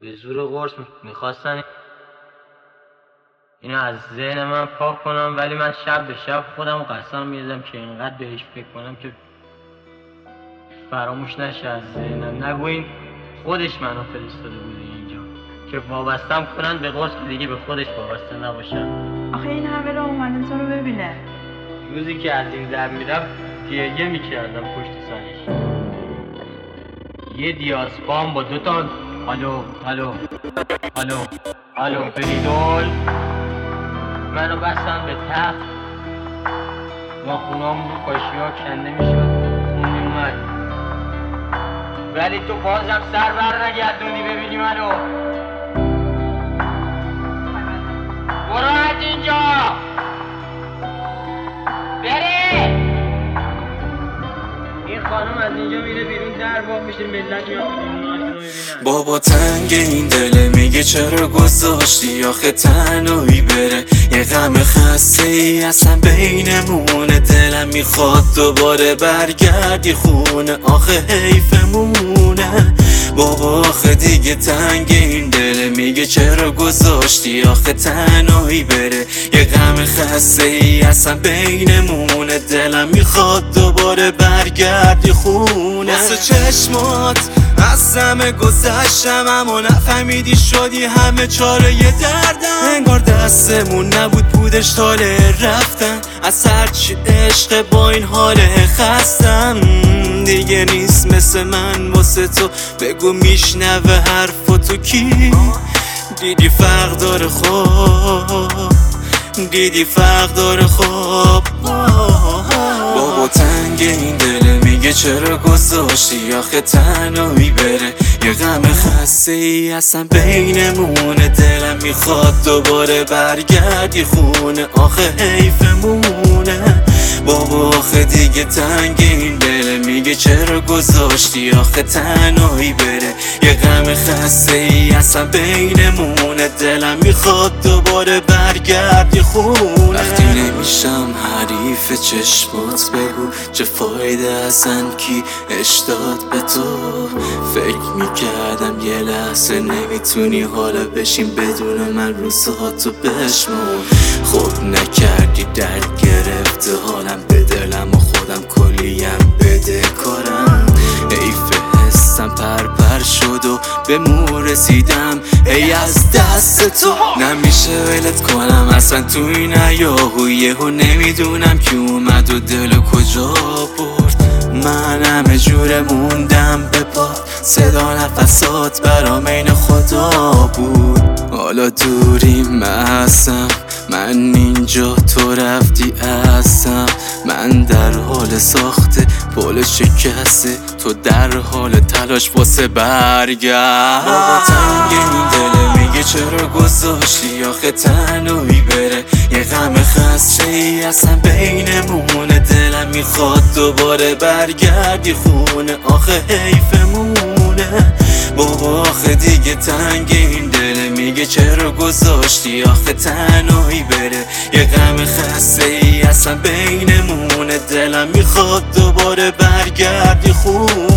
به زور قرص میخواستن اینو از ذهن من پاک کنم، ولی من شب به شب خودم قسم میزدم که اینقدر بهش فکر کنم که فراموش نشه از ذهنم. نگوین خودش منو فرستاده بوده اینجا که وابستم کنن به قرص که دیگه به خودش وابسته نباشم. آخه این همه را اومده تو رو ببینه. روزی که از این در میرفت گریه میکردم پشت سرش. یه دیاسپام با دوتا الو الو الو الو بریدول منو بستن به تخت و خونام رو کاشی ها کنده میشد، خون میومد، ولی تو بازم سر بر نگردونی ببینی منو. برو از اینجا بره. این خانم از اینجا میره بیرون، در باز میشه، ملت میاد بیرون ببینن. بابا تنگ این دله میگه چرا گذاشتی آخه تنهایی بره. یه غم خسته ای اصلا بینمونه، دلم میخواد دوباره برگردی خونه، آخه حیفمونه. بابا آخه دیگه تنگ این دله میگه چرا گذاشتی آخه تنهایی بره. یه غم خسته ای اصلا بینمونه، دلم میخواد دوباره برگردی خونه. واسه چشمات از همه گذشتم اما نفهمیدی شدی همه چاره ی دردم. انگار دستمون نبود بودش تاله رفتن، از هرچی عشق با این حال خستم. دیگه نیست مثل من واسه تو، بگو میشنوه حرفاتو کی؟ دیدی فرق داره خوب، دیدی فرق داره خوب. بابا تنگ این دله میگه چرا گذاشتی آخه تنهایی بره. یه غم خسته ای اصلا بینمونه، دلم میخواد دوباره برگردی خونه، آخه حیفمونه. بابا آخه دیگه تنگ این دله میگه چرا گذاشتی آخه تنهایی بره. یه غم خسته ای اصلا بینمونه، دلم میخواد دوباره برگردی خونه. وقتی نمیشم حریف چشمات بگو چه فایده اصلا کی اشتاد به تو. فکر میکردم یه لحظه نمیتونی حالا بشین بدون من روزهاتو بشمون. خب نکردی درد گرفته حالم به دلم و خودم کلیم بده کارم. حیف حسم پر شد و به مو رسیدم ای از دست تو. نمیشه ولت کنم اصلا تو این ایاهویه و نمیدونم کی اومد و دلو کجا برد. من همه جوره موندم به پات، صدا نفسات برام این خدا بود. حالا دوریم محسم، من اینجا تو رفتی ازم. من در حال ساخته پل شکسته، تو در حال تلاش واسه برگرد. بابا تنگ این دله میگه چرا گذاشتی آخه تنهایی بره. یه غم خسته ای اصلا بینمونه، دلم میخواد دوباره برگردی خونه، آخه حیفمونه. بابا آخه دیگه تنگ این دله میگه چرا گذاشتی آخه تنهایی بره. یه غم خسته ای اصلا بینمونه، دلم میخواد دوباره برگردی خونه.